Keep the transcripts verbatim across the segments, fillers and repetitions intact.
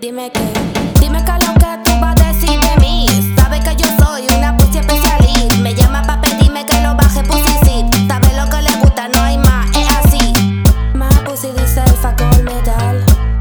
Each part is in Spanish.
dime qué. Dime qué es lo que tú vas a decir de mí. Sabes que yo soy una pussy especialista. Me llama pa' pedirme que lo baje pussy sit. Sabes lo que le gusta, no hay más, es así. Más pussy dice el facol metal.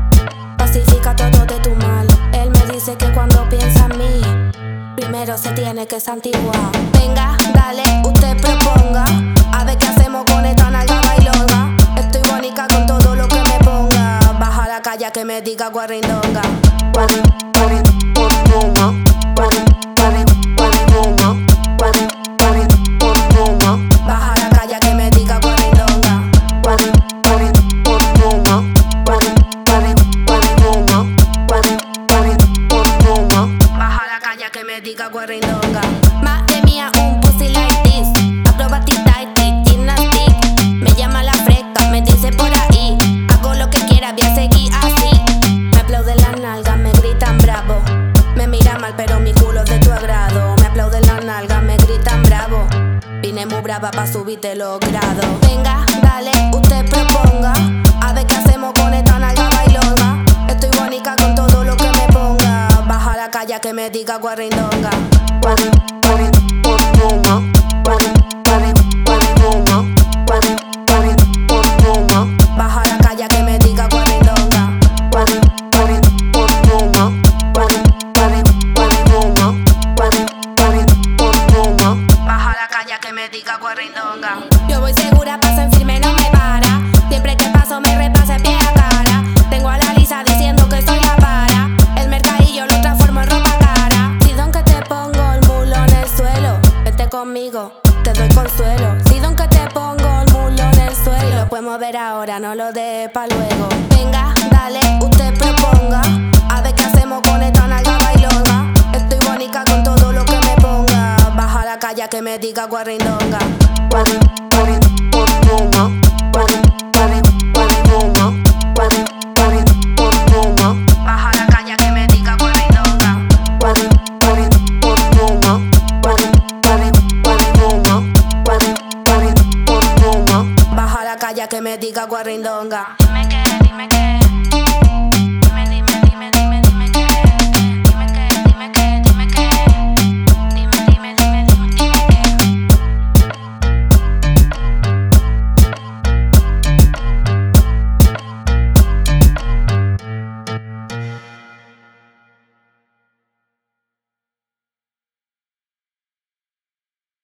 Pacifica todo de tu mal. Él me dice que cuando piensa en mí, primero se tiene que santiguar. Venga, dale, usted proponga. A ver qué hacemos con esta nalga bailonga. Estoy bonita con todo lo que me ponga. Baja a la calle que me diga guarrindonga. Guarri, guarri, guarrindonga. Guarri, guarri, guarrindonga. Guarri, guarri, guarrindonga. Baja a la calle que me diga guarrindonga. Guarri, guarri, guarrindonga. Guarri, guarri, guarrindonga. Guarri, guarri, guarrindonga. Baja a la calle que me diga guarrindonga. Madre mía, un pussy like this. Acrobatic, tight, gymnastic. Me llama la fresca, me dice por ahí. Hago lo que quiera, voy a seguir así. Me aplauden las nalgas, me gritan bravo. Me mira mal, pero mi culo es de tu agrado. Me aplauden las nalgas, me gritan bravo. Vine muy brava pa' subirte los grados. Venga, dale, usted proponga. A ver qué hacemos con esta nalga bailonga. Estoy bonita con todo lo que me ponga. Baja a la calle que me diga guarrindonga. Guarri, guarri, guarrindonga. Guarri, guarri, guarrindonga. Guarri, guarri, guarrindonga. Baja a la calle que me diga guarrindonga. Guarri, guarri, guarrindonga. Guarri, guarri, guarrindonga. Guarri, guarri, guarrindonga. Baja a la calle que me diga guarrindonga. Yo voy segura, paso en firme, no me para. Siempre que paso me repasa pie a cara. Tengo a la Lisa diciendo que soy la para. El mercadillo lo transformo en ropa cara. Si don que te pongo el mulo en el suelo, vete conmigo, te doy consuelo. Si don que te pongo el mulo en el suelo, si lo podemos ver ahora, no lo de pa' luego. Venga, dale, usted proponga. A ver qué hacemos con esta nalga bailonga. Estoy bonita con todo lo que me ponga. Baja a la calle que me diga guarrindonga. Guarri, guarri, guarrindonga. Guarri, guarri, guarrindonga. Guarri, guarri, guarrindonga. Baja a la calle que me diga guarrindonga. Guarri, guarri, guarrindonga. Guarri, guarri, guarrindonga. Guarri, guarri, guarrindonga. Baja a la calle que me diga guarrindonga. Dime qué, dime qué.